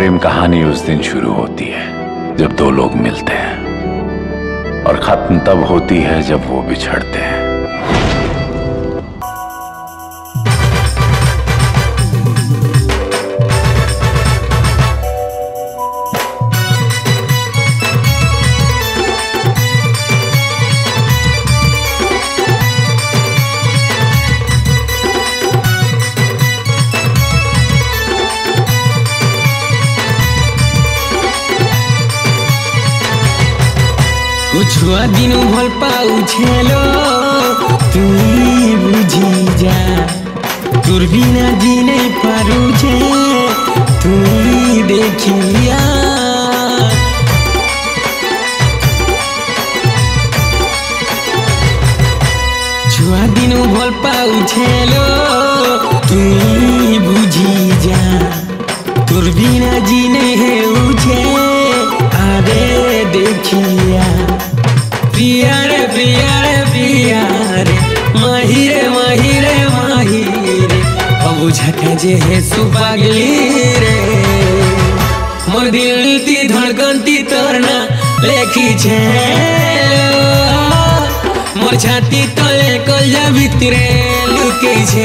प्रेम कहानी उस दिन शुरू होती है जब दो लोग मिलते हैं, और खत्म तब होती है जब वो बिछड़ते हैं। छुआ दिन भल पाउछेलो तुई बुझी जा, तोर बिना जी नहीं पारुछे तुई देखिया। छुआ दिन भल पाउछेलो तुई बुझी जा, तोर बिना जी नहीं हेउछे अरे देखिया। प्रिया रे प्रिया रे प्रिया रे माही रे माही रे माही रे, अब झके जे है सुपागली रे। मोर दिल ती धड़कनती तोरना लेखी छे, मोर छाती तले कलजा भितरे लुकी छे।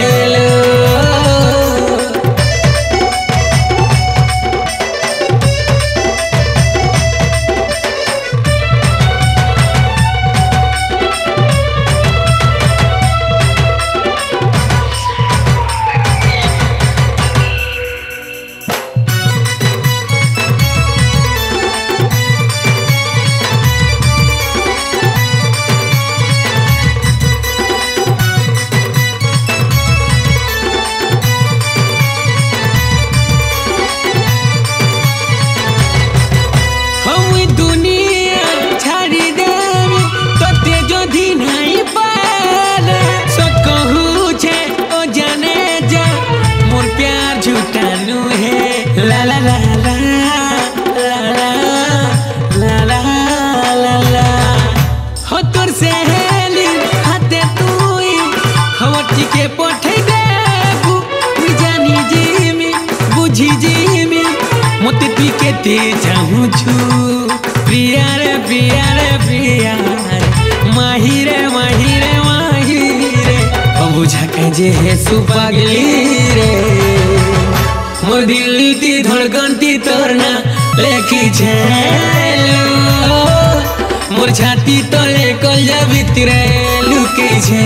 La la la la la la la la la हो तोर सहेली हाथे तुई खवटी के पठे देबू जानी जिमी बुझी जिमी मते पी के ते चाहूं छु। प्रिया रे प्रिया रे प्रिया रे माही रे माही रे माही रे, अब झके जे है सुपागली रे। मोर दिल ती धड़कनती तोरना लेखी छे, मोर छाती तले कलजा भितरे लुकी छे।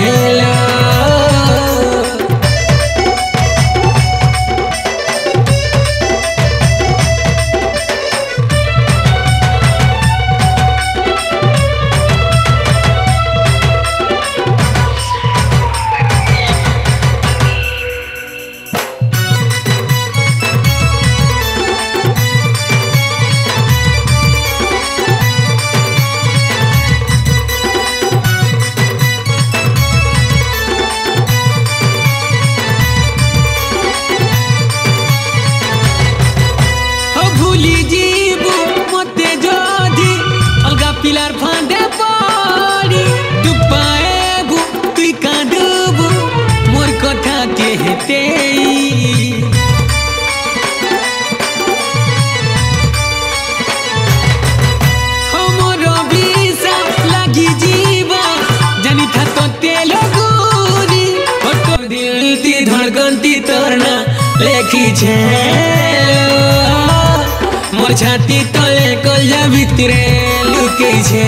पिलार फांदे पड़ी तू पाएबू तू कांदबू मोर कथा कहते हमर विसा लागी जीवा जानी था तो तेल गुरी। तोर दिल ती धड़कनती तोरना लेखी छे, मोर छाती तले कलजा भितरे लुकी छे।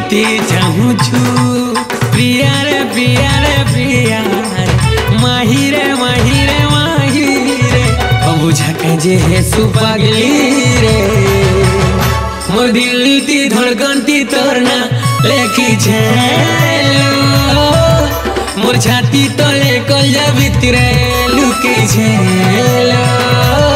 देखते चाहूँ छू प्रिया रे प्रिया माही रे बाबू झका जे है सुपागली रे मोर दिल ती धड़कन ती तोरना लेकी झेलो मोर छाती तले कल जा भितरे लुकी झेलो